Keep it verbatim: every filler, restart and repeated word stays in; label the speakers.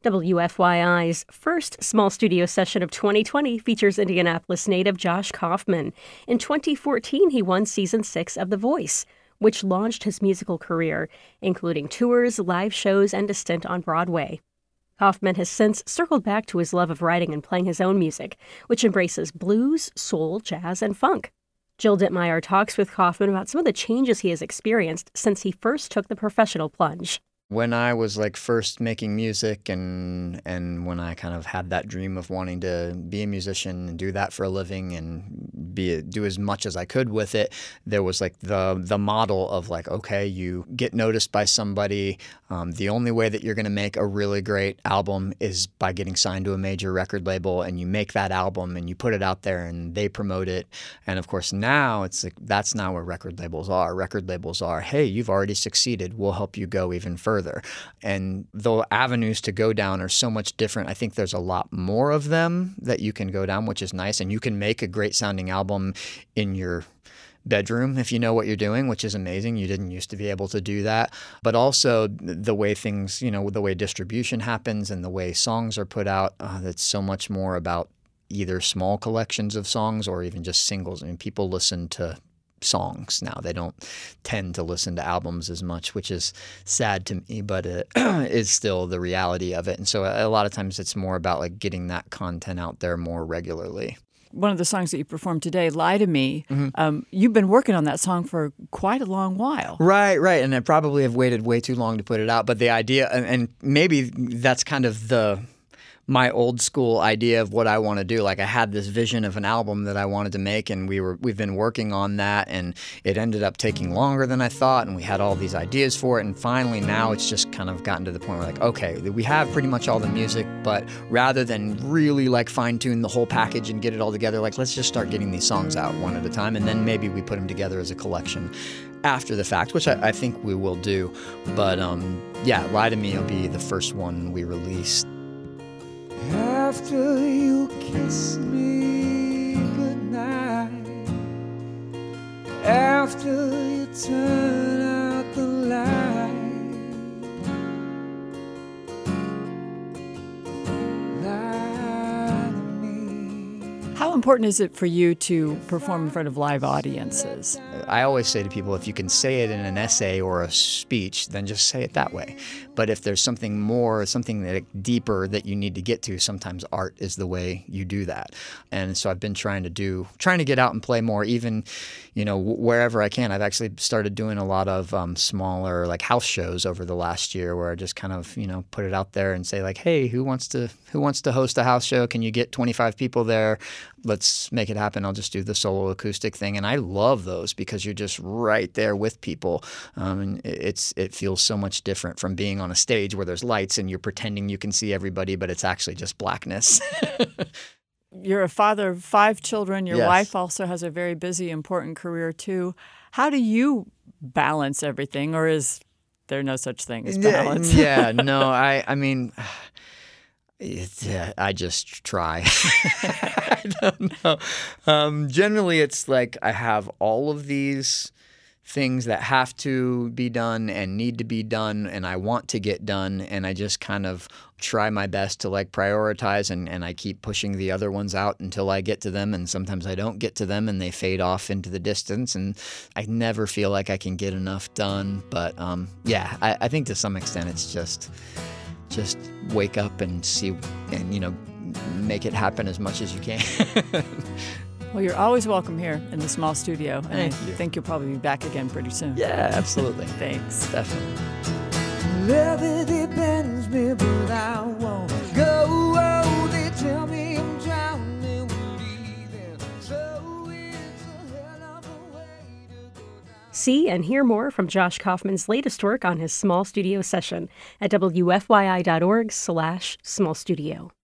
Speaker 1: W F Y I's first small studio session of twenty twenty features Indianapolis native Josh Kaufman. In twenty fourteen, he won season six of The Voice, which launched his musical career, including tours, live shows, and a stint on Broadway. Kaufman has since circled back to his love of writing and playing his own music, which embraces blues, soul, jazz, and funk. Jill Dittmeyer talks with Kaufman about some of the changes he has experienced since he first took the professional plunge.
Speaker 2: When I was like first making music and and when I kind of had that dream of wanting to be a musician and do that for a living and be do as much as I could with it, there was like the the model of like, okay, you get noticed by somebody. Um, the only way that you're going to make a really great album is by getting signed to a major record label, and you make that album and you put it out there and they promote it. And of course now it's like that's not where record labels are. Record labels are, hey, you've already succeeded. We'll help you go even further. And the avenues to go down are so much different. I think there's a lot more of them that you can go down, which is nice. And you can make a great sounding album in your bedroom if you know what you're doing, which is amazing. You didn't used to be able to do that. But also the way things, you know, the way distribution happens and the way songs are put out, uh, that's so much more about either small collections of songs or even just singles. I mean, people listen to songs now. They don't tend to listen to albums as much, which is sad to me, but it is still the reality of it. And so a lot of times it's more about like getting that content out there more regularly.
Speaker 3: One of the songs that you performed today, Lie to Me,
Speaker 2: mm-hmm.
Speaker 3: um, you've been working on that song for quite a long while.
Speaker 2: Right, right. And I probably have waited way too long to put it out. But the idea, and, and maybe that's kind of the my old school idea of what I want to do. Like I had this vision of an album that I wanted to make, and we were we've been working on that, and it ended up taking longer than I thought, and we had all these ideas for it, and finally now it's just kind of gotten to the point where like, okay, we have pretty much all the music, but rather than really like fine tune the whole package and get it all together, like let's just start getting these songs out one at a time, and then maybe we put them together as a collection after the fact, which I, I think we will do. But um, yeah, Lie to Me will be the first one we release.
Speaker 4: After you kiss me goodnight, after you turn out the light, lie to me.
Speaker 3: How important is it for you to perform in front of live audiences?
Speaker 2: I always say to people, if you can say it in an essay or a speech, then just say it that way. But if there's something more, something that deeper that you need to get to, sometimes art is the way you do that. And so I've been trying to do, trying to get out and play more, even, you know, wherever I can. I've actually started doing a lot of um, smaller like house shows over the last year, where I just kind of, you know, put it out there and say like, hey, who wants to who wants to host a house show? Can you get twenty-five people there? Let's make it happen. I'll just do the solo acoustic thing. And I love those because you're just right there with people. Um, and it's it feels so much different from being on a stage where there's lights and you're pretending you can see everybody, but it's actually just blackness.
Speaker 3: You're a father of five children. Your
Speaker 2: Yes.
Speaker 3: wife also has a very busy, important career too. How do you balance everything, or is there no such thing as balance?
Speaker 2: Yeah, yeah no, I, I mean, it's, uh, I just try. I don't know. Um, generally, it's like I have all of these things that have to be done and need to be done and I want to get done, and I just kind of try my best to like prioritize, and, and I keep pushing the other ones out until I get to them, and sometimes I don't get to them and they fade off into the distance, and I never feel like I can get enough done. But um, yeah, I, I think to some extent it's just just wake up and see and, you know, make it happen as much as you can.
Speaker 3: Well, you're always welcome here in the small studio, and
Speaker 2: Thank
Speaker 3: I
Speaker 2: you.
Speaker 3: think you'll probably be back again pretty soon.
Speaker 2: Yeah, absolutely.
Speaker 3: Thanks.
Speaker 2: Definitely.
Speaker 4: Love it depends me, but I won't go. Oh, they tell me I'm drowning, leaving. So it's a hell of a way to go down.
Speaker 1: See and hear more from Josh Kaufman's latest work on his small studio session at W F Y I dot org slash small studio.